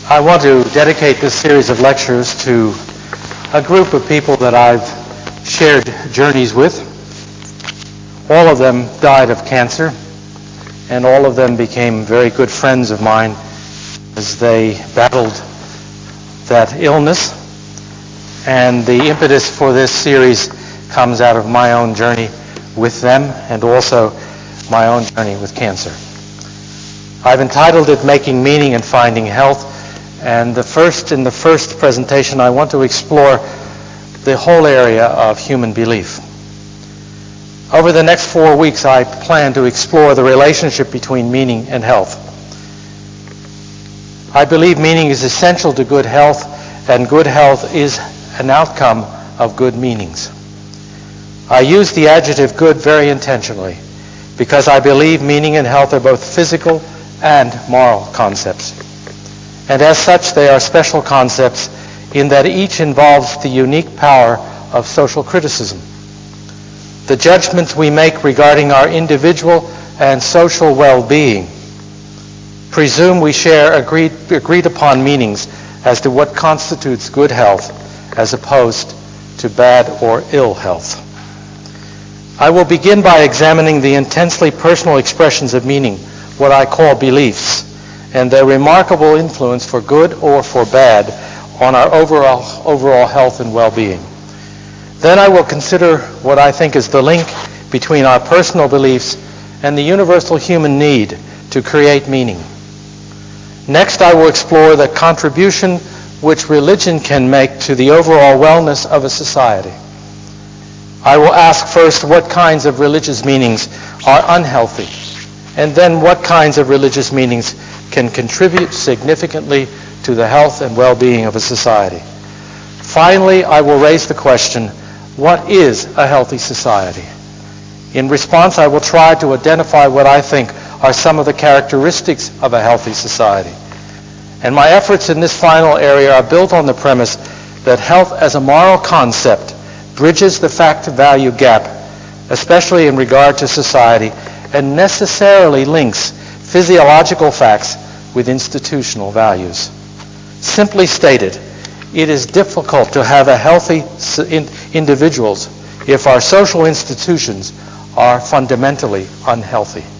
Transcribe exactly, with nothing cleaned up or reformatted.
I want to dedicate this series of lectures to a group of people that I've shared journeys with. All of them died of cancer, and all of them became very good friends of mine as they battled that illness. And the impetus for this series comes out of my own journey with them and also my own journey with cancer. I've entitled it Making Meaning and Finding Health, and the first in the first presentation I want to explore the whole area of human belief. Over the next four weeks I plan to explore the relationship between meaning and health. I believe meaning is essential to good health, and good health is an outcome of good meanings. I use the adjective good very intentionally because I believe meaning and health are both physical and moral concepts. And as such, they are special concepts in that each involves the unique power of social criticism. The judgments we make regarding our individual and social well-being presume we share agreed, agreed upon meanings as to what constitutes good health as opposed to bad or ill health. I will begin by examining the intensely personal expressions of meaning, what I call beliefs, and their remarkable influence for good or for bad on our overall, overall health and well-being. Then I will consider what I think is the link between our personal beliefs and the universal human need to create meaning. Next, I will explore the contribution which religion can make to the overall wellness of a society. I will ask first what kinds of religious meanings are unhealthy, and then what kinds of religious meanings can contribute significantly to the health and well-being of a society. Finally, I will raise the question, what is a healthy society? In response, I will try to identify what I think are some of the characteristics of a healthy society. And my efforts in this final area are built on the premise that health as a moral concept bridges the fact-value gap, especially in regard to society, and necessarily links physiological facts with institutional values. Simply stated, it is difficult to have a healthy individuals if our social institutions are fundamentally unhealthy.